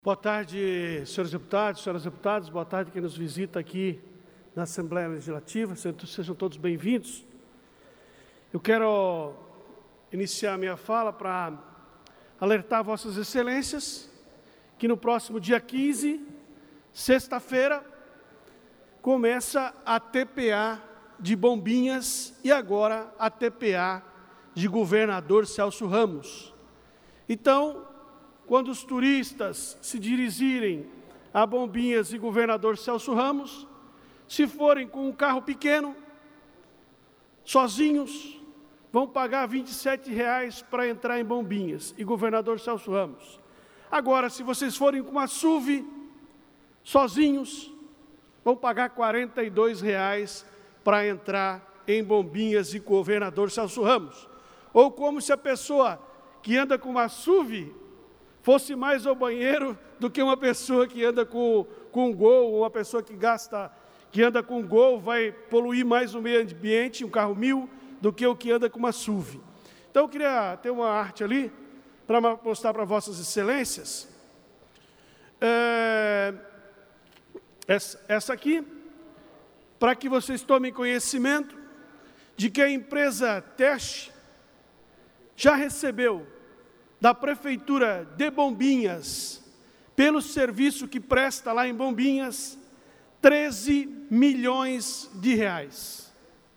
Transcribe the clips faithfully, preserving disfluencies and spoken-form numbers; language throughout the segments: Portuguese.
Boa tarde, senhores deputados, senhoras deputadas, boa tarde quem nos visita aqui na Assembleia Legislativa, sejam todos bem-vindos. Eu quero iniciar minha fala para alertar vossas excelências que no próximo dia quinze, sexta-feira, começa a T P A de Bombinhas e agora a T P A de Governador Celso Ramos. Então, quando os turistas se dirigirem a Bombinhas e Governador Celso Ramos, se forem com um carro pequeno, sozinhos, vão pagar vinte e sete reais para entrar em Bombinhas e Governador Celso Ramos. Agora, se vocês forem com uma S U V, sozinhos, vão pagar quarenta e dois reais para entrar em Bombinhas e Governador Celso Ramos. Ou como se a pessoa que anda com uma S U V fosse mais ao banheiro do que uma pessoa que anda com, com um Gol, ou uma pessoa que gasta, que anda com um Gol, vai poluir mais o meio ambiente, um carro mil, do que o que anda com uma S U V. Então, eu queria ter uma arte ali, para mostrar para vossas excelências. É, essa, essa aqui, para que vocês tomem conhecimento de que a empresa Teste já recebeu da Prefeitura de Bombinhas, pelo serviço que presta lá em Bombinhas, treze milhões de reais.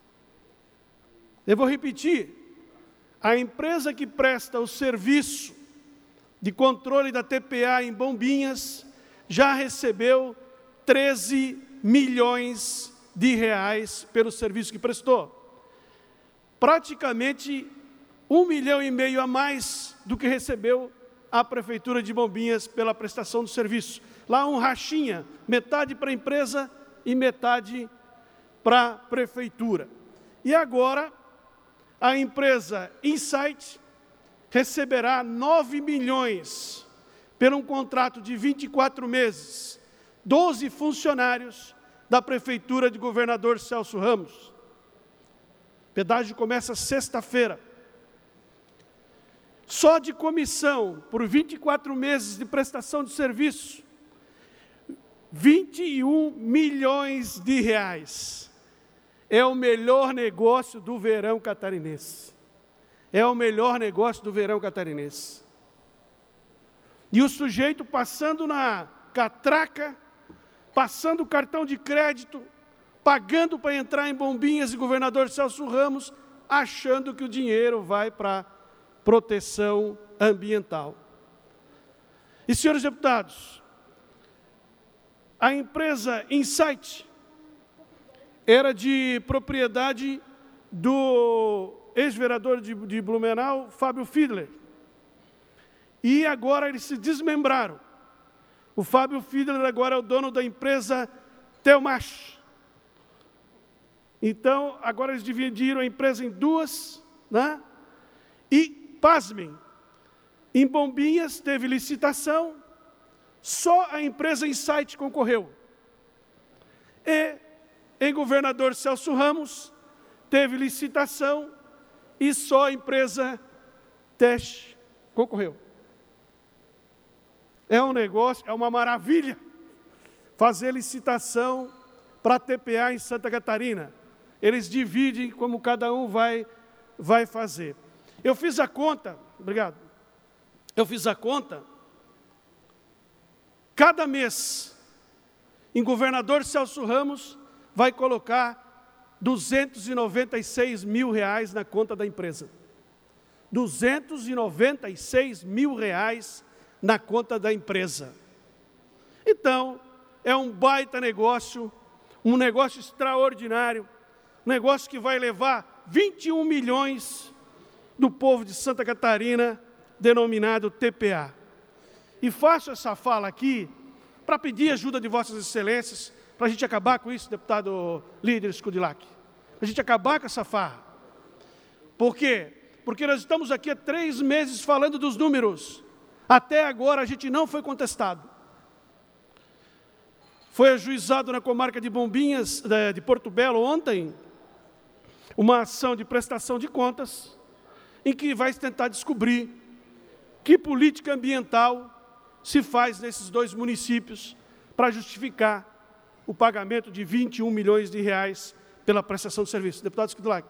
Eu vou repetir, a empresa que presta o serviço de controle da T P A em Bombinhas já recebeu treze milhões de reais pelo serviço que prestou. Praticamente um milhão e meio a mais do que recebeu a Prefeitura de Bombinhas pela prestação do serviço. Lá um rachinha, metade para a empresa e metade para a Prefeitura. E agora, a empresa Insight receberá nove milhões por um contrato de vinte e quatro meses, doze funcionários da Prefeitura de Governador Celso Ramos. O pedágio começa sexta-feira. Só de comissão, por vinte e quatro meses de prestação de serviço, vinte e um milhões de reais. É o melhor negócio do verão catarinense. É o melhor negócio do verão catarinense. E o sujeito passando na catraca, passando o cartão de crédito, pagando para entrar em Bombinhas e Governador Celso Ramos, achando que o dinheiro vai para proteção ambiental. E, senhores deputados, a empresa Insight era de propriedade do ex-vereador de, de Blumenau, Fábio Fiedler. E agora eles se desmembraram. O Fábio Fiedler agora é o dono da empresa Telmach. Então, agora eles dividiram a empresa em duas, né? E pasmem, em Bombinhas teve licitação, só a empresa Insight concorreu. E em Governador Celso Ramos teve licitação e só a empresa Teste concorreu. É um negócio, é uma maravilha fazer licitação para a T P A em Santa Catarina. Eles dividem como cada um vai, vai fazer. Eu fiz a conta, obrigado, eu fiz a conta, cada mês, em Governador Celso Ramos, vai colocar duzentos e noventa e seis mil reais na conta da empresa. duzentos e noventa e seis mil reais na conta da empresa. Então, é um baita negócio, um negócio extraordinário, um negócio que vai levar vinte e um milhões do povo de Santa Catarina, denominado T P A. E faço essa fala aqui para pedir ajuda de vossas excelências, para a gente acabar com isso, deputado líder Skudilac. Para a gente acabar com essa farra. Por quê? Porque nós estamos aqui há três meses falando dos números. Até agora a gente não foi contestado. Foi ajuizado na comarca de Bombinhas, de Porto Belo, ontem, uma ação de prestação de contas, em que vai tentar descobrir que política ambiental se faz nesses dois municípios para justificar o pagamento de vinte e um milhões de reais pela prestação de serviço. Deputado Skudlak.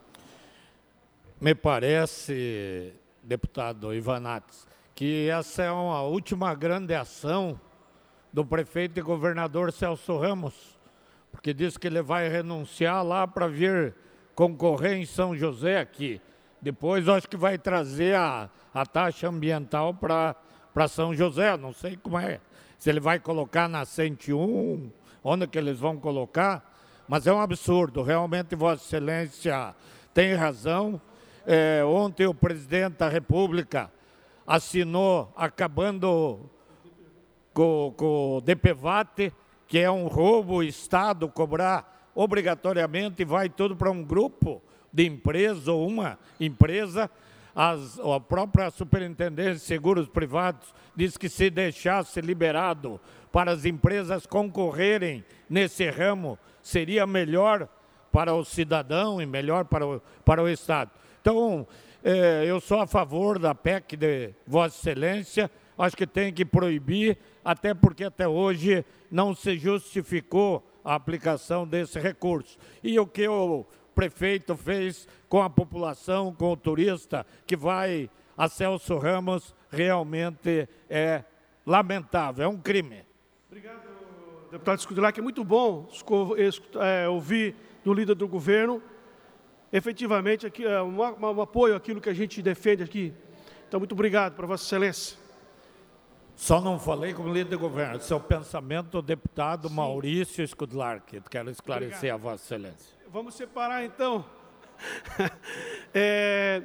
Me parece, deputado Ivanates, que essa é uma última grande ação do prefeito e governador Celso Ramos, porque diz que ele vai renunciar lá para vir concorrer em São José aqui. Depois, eu acho que vai trazer a, a taxa ambiental para para São José, não sei como é. Se ele vai colocar na cento e um, onde que eles vão colocar, mas é um absurdo. Realmente, Vossa Excelência tem razão. É, ontem o presidente da República assinou acabando com, com o D P V A T, que é um roubo o Estado cobrar obrigatoriamente, e vai tudo para um grupo de empresa ou uma empresa. As, a própria Superintendência de Seguros Privados diz que se deixasse liberado para as empresas concorrerem nesse ramo, seria melhor para o cidadão e melhor para o, para o Estado. Então, eh, eu sou a favor da P E C de Vossa Excelência, acho que tem que proibir, até porque até hoje não se justificou a aplicação desse recurso. E o que o prefeito fez com a população, com o turista que vai a Celso Ramos, realmente é lamentável, é um crime. Obrigado, deputado Skudlak. É muito bom é, ouvir do líder do governo, efetivamente, aqui, é, um, um apoio àquilo que a gente defende aqui. Então, muito obrigado para Vossa Excelência. Só não falei como líder do governo, seu pensamento do deputado Sim. Maurício Skudlak, quero esclarecer obrigado. A Vossa Excelência. Vamos separar, então. é,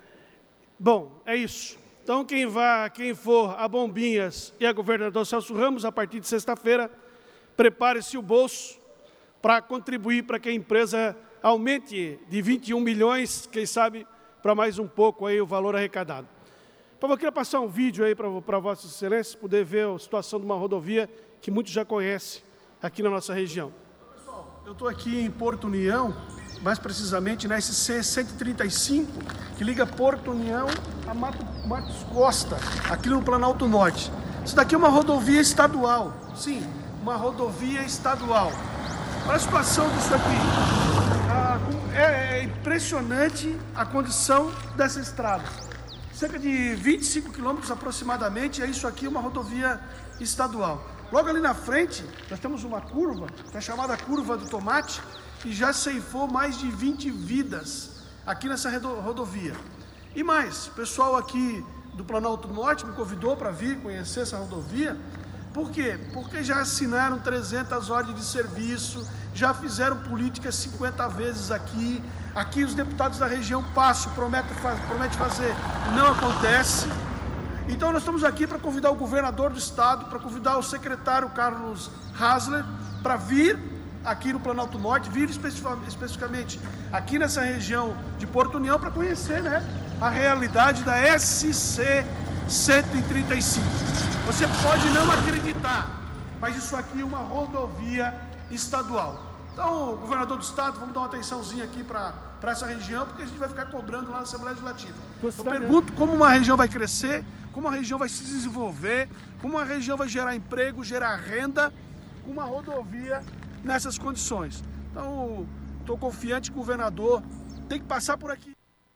bom, é isso. Então, quem, vá, quem for a Bombinhas e a governador Celso Ramos, a partir de sexta-feira, prepare-se o bolso para contribuir para que a empresa aumente de vinte e um milhões, quem sabe, para mais um pouco aí o valor arrecadado. Então, eu queria passar um vídeo aí para Vossa Excelência, poder ver a situação de uma rodovia que muitos já conhecem aqui na nossa região. Eu estou aqui em Porto União, mais precisamente na S C cento e trinta e cinco, que liga Porto União a Mato, Matos Costa, aqui no Planalto Norte. Isso daqui é uma rodovia estadual, sim, uma rodovia estadual. Olha a situação disso aqui. Ah, é, é impressionante a condição dessa estrada. Cerca de vinte e cinco quilômetros aproximadamente, é isso aqui, uma rodovia estadual. Logo ali na frente, nós temos uma curva, que é chamada Curva do Tomate, que já ceifou mais de vinte vidas aqui nessa rodovia. E mais, o pessoal aqui do Planalto Norte me convidou para vir conhecer essa rodovia. Por quê? Porque já assinaram trezentas ordens de serviço, já fizeram política cinquenta vezes aqui. Aqui os deputados da região passam, prometem promete fazer, não acontece. Então, nós estamos aqui para convidar o governador do estado, para convidar o secretário Carlos Hasler, para vir aqui no Planalto Norte, vir especificamente aqui nessa região de Porto União, para conhecer, né, a realidade da S C cento e trinta e cinco. Você pode não acreditar, mas isso aqui é uma rodovia estadual. Então, governador do estado, vamos dar uma atençãozinha aqui para essa região, porque a gente vai ficar cobrando lá na Assembleia Legislativa. Eu pergunto como uma região vai crescer, como uma região vai se desenvolver, como uma região vai gerar emprego, gerar renda, com uma rodovia nessas condições. Então, estou confiante que o governador tem que passar por aqui.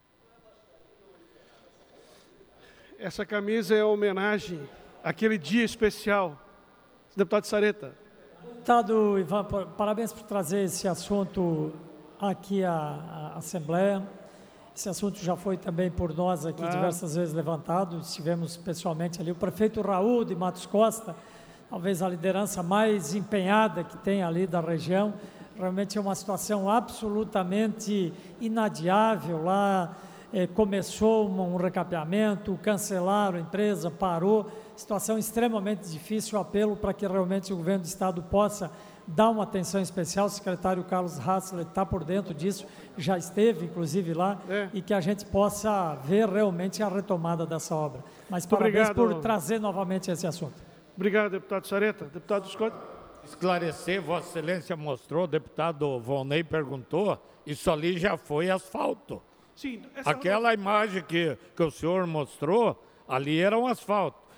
Essa camisa é uma homenagem àquele dia especial. Deputado Sareta. Deputado Ivan, parabéns por trazer esse assunto aqui à, à Assembleia. Esse assunto já foi também por nós aqui ah. diversas vezes levantado. Estivemos pessoalmente ali. O prefeito Raul de Matos Costa, talvez a liderança mais empenhada que tem ali da região. Realmente é uma situação absolutamente inadiável. Lá eh, começou um, um recapeamento, cancelaram a empresa, parou. Situação extremamente difícil, apelo para que realmente o governo do estado possa dar uma atenção especial. O secretário Carlos Hasler está por dentro disso, já esteve inclusive lá, é. e que a gente possa ver realmente a retomada dessa obra. Mas Muito parabéns obrigado. por trazer novamente esse assunto. Obrigado, deputado Sareta. Deputado Scott. Esclarecer, Vossa Excelência mostrou, o deputado Volney perguntou, isso ali já foi asfalto. Sim, essa Aquela rodovia... imagem que, que o senhor mostrou, ali era um asfalto.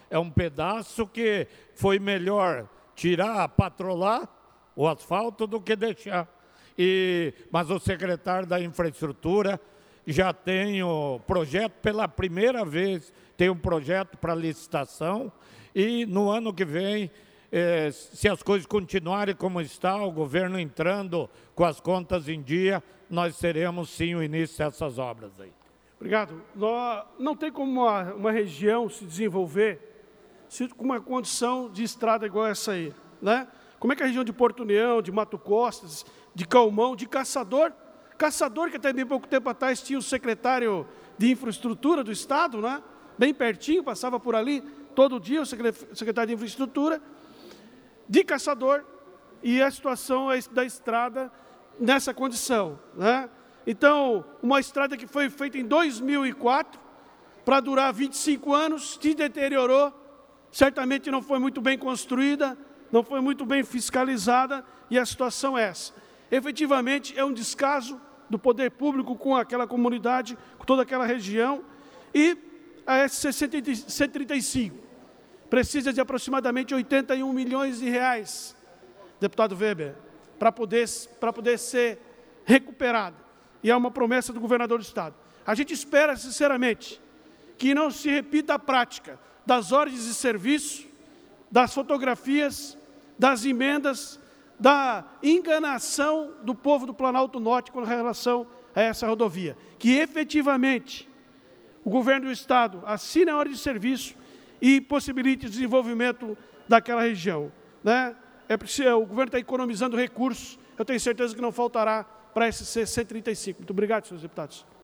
é um pedaço que foi melhor tirar, patrolar o asfalto do que deixar. E, mas o secretário da Infraestrutura já tem o projeto, pela primeira vez, tem um projeto para licitação, e no ano que vem, eh, se as coisas continuarem como está, o governo entrando com as contas em dia, nós teremos sim o início dessas obras aí. Obrigado. Não tem como uma, uma região se desenvolver se, com uma condição de estrada igual essa aí, né? Como é que a região de Porto União, de Mato Costas, de Calmão, de Caçador, Caçador que até bem pouco tempo atrás tinha o secretário de Infraestrutura do Estado, né? Bem pertinho, passava por ali todo dia o secretário de Infraestrutura, de Caçador, e a situação da estrada nessa condição, né? Então, uma estrada que foi feita em dois mil e quatro, para durar vinte e cinco anos, se deteriorou, certamente não foi muito bem construída, não foi muito bem fiscalizada, e a situação é essa. Efetivamente, é um descaso do poder público com aquela comunidade, com toda aquela região, e a S C cento e trinta e cinco precisa de aproximadamente oitenta e um milhões de reais, deputado Weber, para poder, para poder ser recuperada. E é uma promessa do governador do Estado. A gente espera, sinceramente, que não se repita a prática das ordens de serviço, das fotografias, das emendas, da enganação do povo do Planalto Norte com relação a essa rodovia. Que, efetivamente, o governo do Estado assine a ordem de serviço e possibilite o desenvolvimento daquela região, né? É preciso, o governo está economizando recursos, eu tenho certeza que não faltará para a S C cento e trinta e cinco. Muito obrigado, senhores deputados.